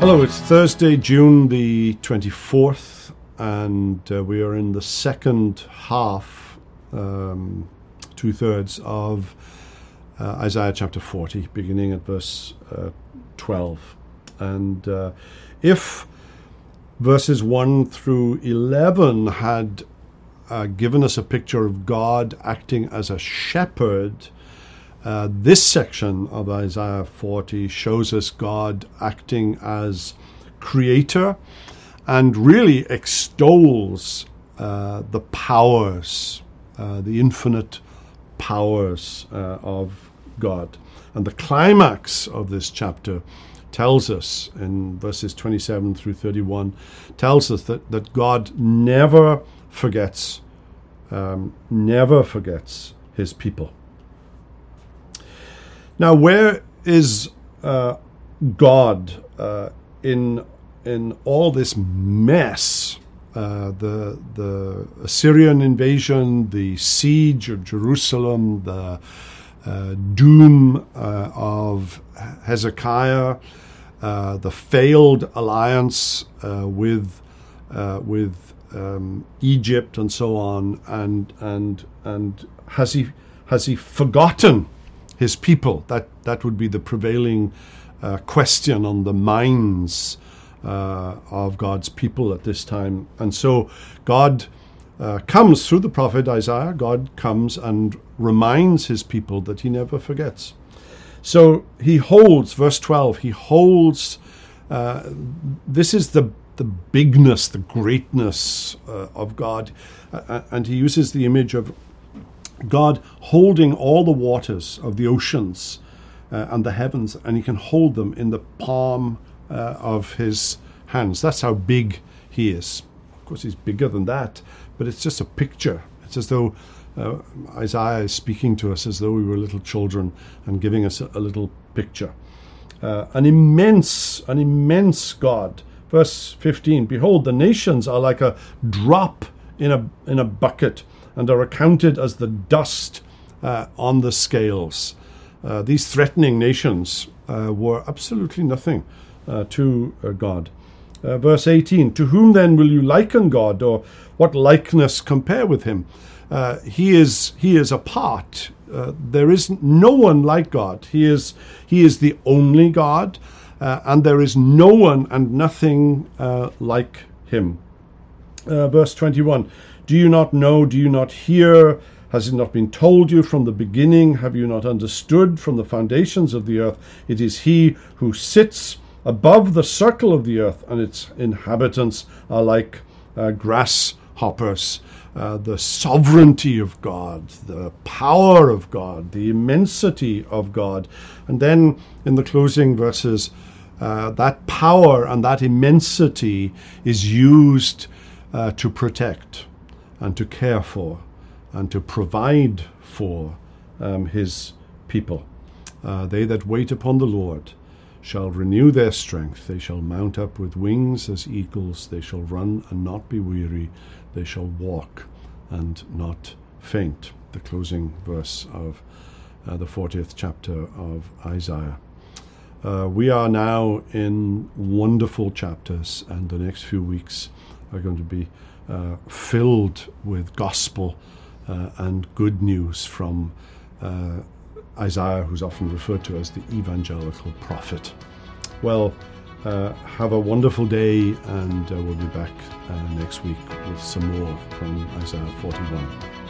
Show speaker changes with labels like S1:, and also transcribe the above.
S1: Hello, it's Thursday, June the 24th, and we are in the second half, two-thirds of Isaiah chapter 40, beginning at verse 12. And if verses 1 through 11 had given us a picture of God acting as a shepherd, this section of Isaiah 40 shows us God acting as creator and really extols the powers, the infinite powers of God. And the climax of this chapter tells us, in verses 27 through 31, tells us that God never forgets his people. Now, where is God in all this mess? The Assyrian invasion, the siege of Jerusalem, the doom of Hezekiah, the failed alliance with Egypt, and so on, and has he forgotten his people? That would be the prevailing question on the minds of God's people at this time. And so God comes through the prophet Isaiah. God comes and reminds his people that he never forgets. So he holds, verse 12, he holds, this is the bigness, the greatness of God. And he uses the image of God holding all the waters of the oceans and the heavens, and he can hold them in the palm of his hands. That's how big he is. Of course, he's bigger than that, but it's just a picture. It's as though Isaiah is speaking to us as though we were little children and giving us a little picture. An immense God. Verse 15, behold, the nations are like a drop in a bucket, and are accounted as the dust on the scales. These threatening nations were absolutely nothing to God. Verse 18, to whom then will you liken God, or what likeness compare with him? He is apart. There is no one like God. He is the only God, and there is no one and nothing like him. Verse 21, do you not know? Do you not hear? Has it not been told you from the beginning? Have you not understood from the foundations of the earth? It is he who sits above the circle of the earth, and its inhabitants are like grasshoppers. The sovereignty of God, the power of God, the immensity of God. And then in the closing verses, that power and that immensity is used to protect and to care for and to provide for his people. They that wait upon the Lord shall renew their strength. They shall mount up with wings as eagles. They shall run and not be weary. They shall walk and not faint. The closing verse of the 40th chapter of Isaiah. We are now in wonderful chapters, and the next few weeks are going to be filled with gospel and good news from Isaiah, who's often referred to as the evangelical prophet. Well, have a wonderful day, and we'll be back next week with some more from Isaiah 41.